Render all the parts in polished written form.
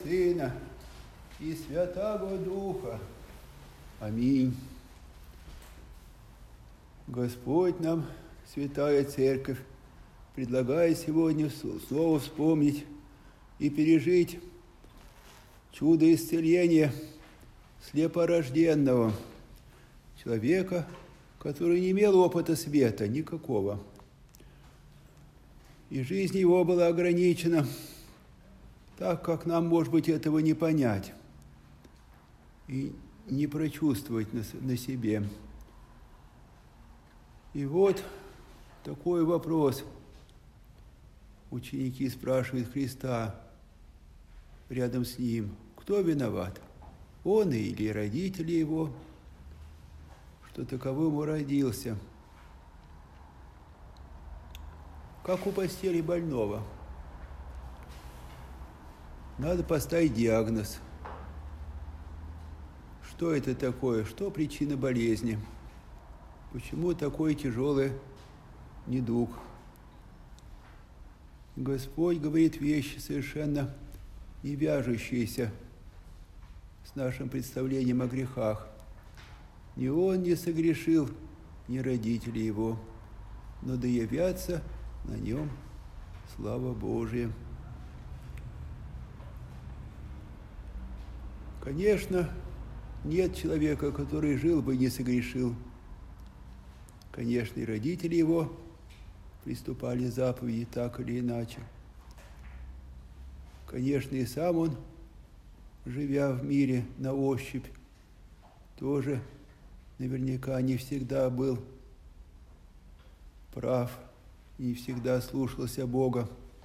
Сына и Святаго Духа. Аминь. Господь нам, Святая Церковь, предлагает сегодня снова вспомнить и пережить чудо исцеления слепорожденного человека, который не имел опыта света никакого. И жизнь его была ограничена, так как нам, может быть, этого не понять и не прочувствовать на себе. И вот такой вопрос. Ученики спрашивают Христа рядом с Ним, кто виноват? Он или родители его, что таковым он родился? Как у постели больного. Надо поставить диагноз. Что это такое? Что причина болезни? Почему такой тяжелый недуг? Господь говорит вещи совершенно не вяжущиеся с нашим представлением о грехах. Ни он не согрешил, ни родители его, но да явятся на нем слава Божия. Конечно, нет человека, который жил бы и не согрешил. Конечно, и родители его приступали к заповеди так или иначе. Конечно, и сам он, живя в мире на ощупь, тоже наверняка не всегда был прав, не всегда слушался Бога.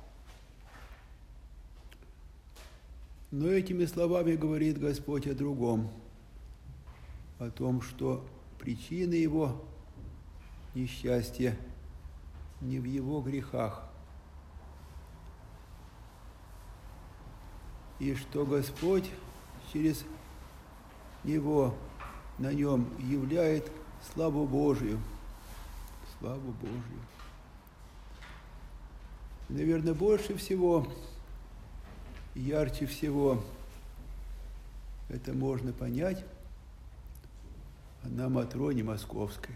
Но этими словами говорит Господь о другом, о том, что причина его несчастья не в его грехах, и что Господь через него, на нем являет славу Божию. Славу Божию. Наверное, больше всего, ярче всего это можно понять на Матроне Московской.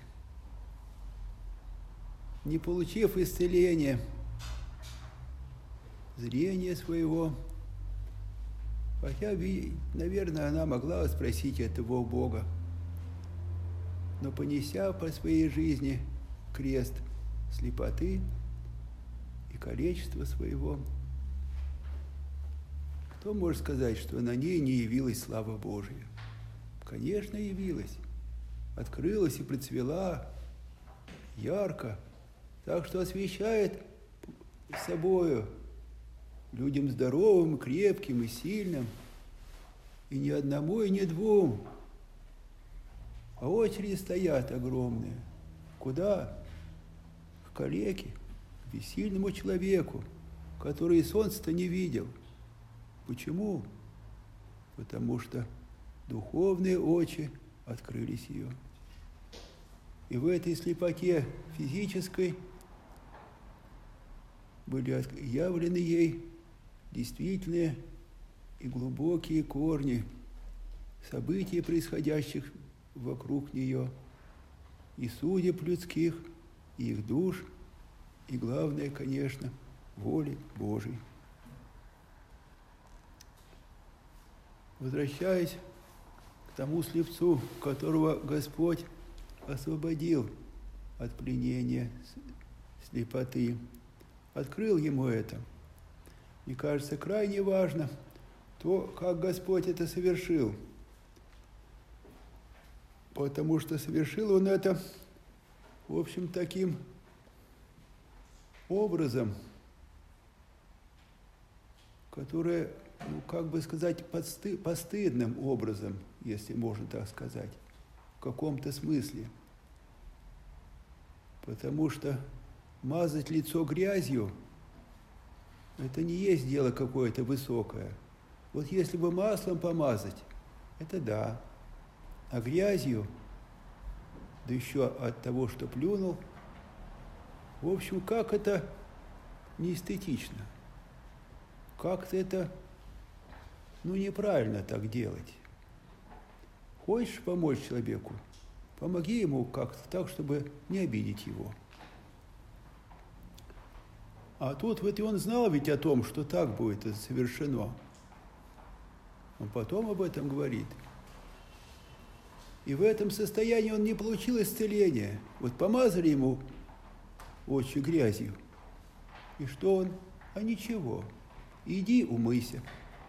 Не получив исцеления зрения своего, хотя, наверное, она могла спросить этого у Бога, но понеся по своей жизни крест слепоты и калечества своего, кто может сказать, что на ней не явилась слава Божия? Конечно, явилась, открылась и процвела ярко, так что освещает собою людям здоровым, крепким и сильным, и ни одному, и ни двум, а очереди стоят огромные. Куда? К калеке, к бессильному человеку, который и солнца-то не видел. Почему? Потому что духовные очи открылись ее. И в этой слепоте физической были явлены ей действительные и глубокие корни событий, происходящих вокруг нее, и судеб людских, и их душ, и главное, конечно, воли Божией. Возвращаясь к тому слепцу, которого Господь освободил от пленения слепоты, открыл ему это. Мне кажется, крайне важно то, как Господь это совершил. Потому что совершил Он это, в общем, таким образом, которое, как бы сказать, постыдным образом, если можно так сказать, в каком-то смысле. Потому что мазать лицо грязью – это не есть дело какое-то высокое. Вот если бы маслом помазать, это да. А грязью, да еще от того, что плюнул, в общем, как это неэстетично. Как-то это Ну, неправильно так делать. Хочешь помочь человеку, помоги ему как-то так, чтобы не обидеть его. А тут вот и он знал ведь о том, что так будет это совершено. Он потом об этом говорит. И в этом состоянии он не получил исцеления. Вот помазали ему очи грязью. И что он? А ничего. Иди умойся.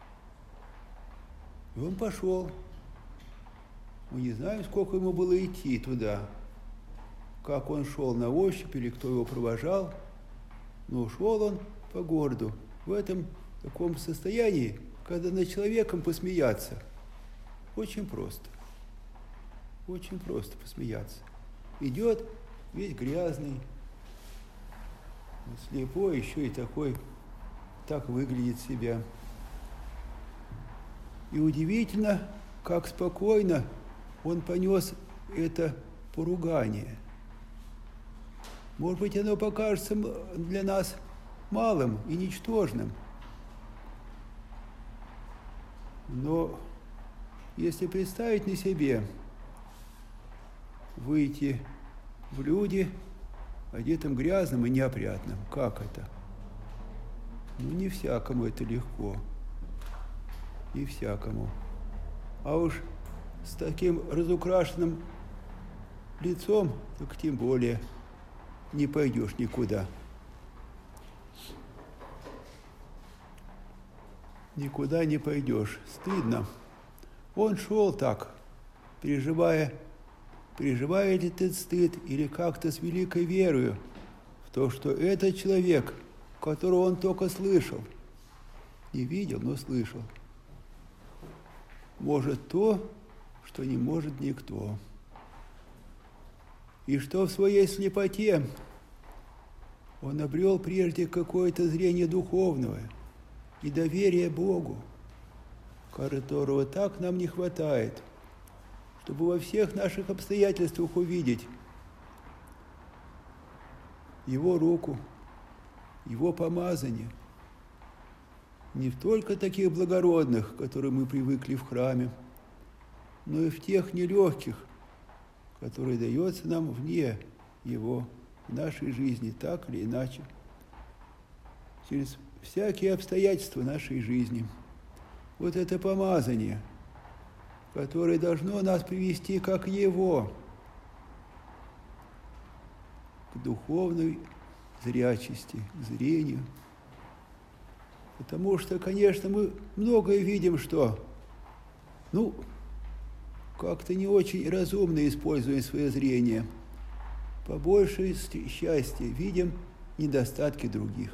И он пошел. Мы не знаем, сколько ему было идти туда. Как он шел на ощупь или кто его провожал. Но шел он по городу в этом таком состоянии, когда над человеком посмеяться. Очень просто. Очень просто посмеяться. Идет весь грязный, слепой, еще и такой, так выглядит себя. И удивительно, как спокойно он понес это поругание. Может быть, оно покажется для нас малым и ничтожным. Но если представить на себе, выйти в люди, одетым грязным и неопрятным, как это? Ну, не всякому это легко. Не всякому. А уж с таким разукрашенным лицом, так тем более не пойдешь никуда. Никуда не пойдешь. Стыдно. Он шел так, переживая этот стыд или как-то с великой верою в то, что этот человек, которого он только слышал, не видел, но слышал, может то, что не может никто. И что в своей слепоте он обрел прежде какое-то зрение духовное и доверие Богу, которого так нам не хватает, чтобы во всех наших обстоятельствах увидеть Его руку, Его помазание. Не только таких благородных, которые мы привыкли в храме, но и в тех нелегких, которые дается нам вне Его, в нашей жизни, так или иначе, через всякие обстоятельства нашей жизни. Вот это помазание, которое должно нас привести как Его к духовной зрячести, к зрению. Потому что, конечно, мы многое видим, что, как-то не очень разумно используем свое зрение. По большей счастью, видим недостатки других.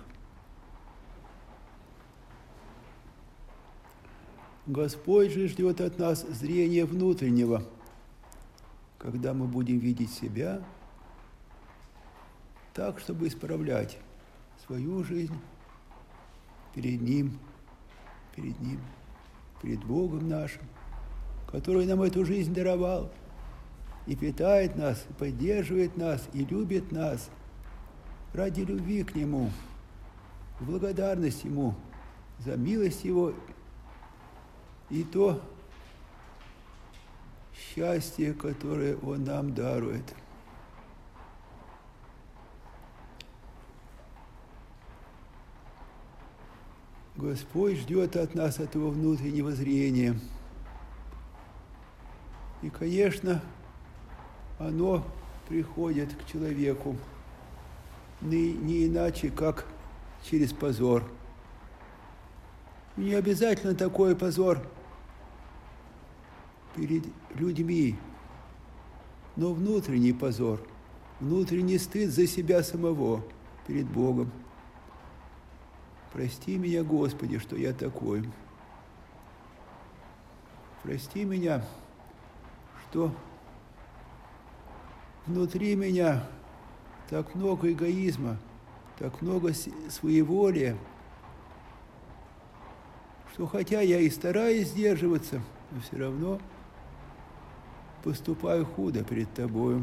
Господь же ждет от нас зрения внутреннего, когда мы будем видеть себя так, чтобы исправлять свою жизнь перед Ним, перед Богом нашим, который нам эту жизнь даровал и питает нас, и поддерживает нас, и любит нас ради любви к Нему, в благодарность Ему за милость Его и то счастье, которое Он нам дарует. Господь ждет от нас этого внутреннего зрения. И, конечно, оно приходит к человеку не иначе, как через позор. Не обязательно такой позор перед людьми, но внутренний позор, внутренний стыд за себя самого перед Богом. Прости меня, Господи, что я такой. Прости меня, что внутри меня так много эгоизма, так много своеволия, что хотя я и стараюсь сдерживаться, но все равно поступаю худо перед Тобою.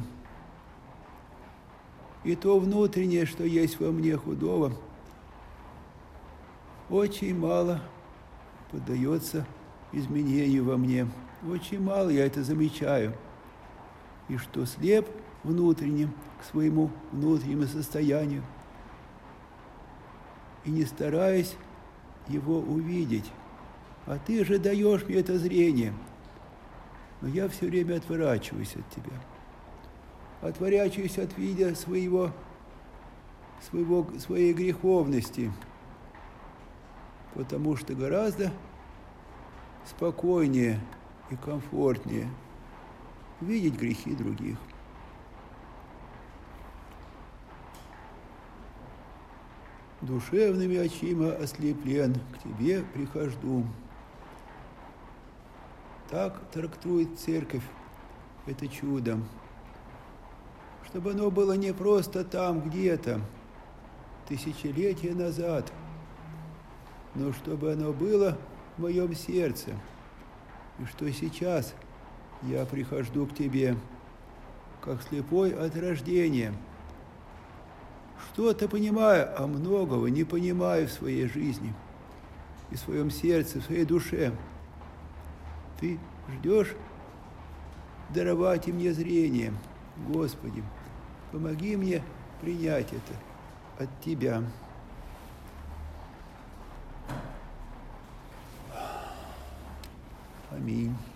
И то внутреннее, что есть во мне худого, очень мало поддается изменений во мне. Очень мало я это замечаю. И что слеп внутренним к своему внутреннему состоянию. И не стараюсь его увидеть. А ты же даешь мне это зрение. Но я все время отворачиваюсь от тебя. Отворачиваюсь от вида своей греховности. Потому что гораздо спокойнее и комфортнее видеть грехи других. Душевными очима ослеплен, к тебе прихожду. Так трактует церковь это чудо. Чтобы оно было не просто там, где-то, тысячелетия назад, но чтобы оно было в моем сердце. И что сейчас я прихожу к тебе, как слепой от рождения. Что-то понимаю, а многого не понимаю в своей жизни, и в своем сердце, в своей душе. Ты ждешь даровать и мне зрение. Господи, помоги мне принять это от Тебя. Аминь.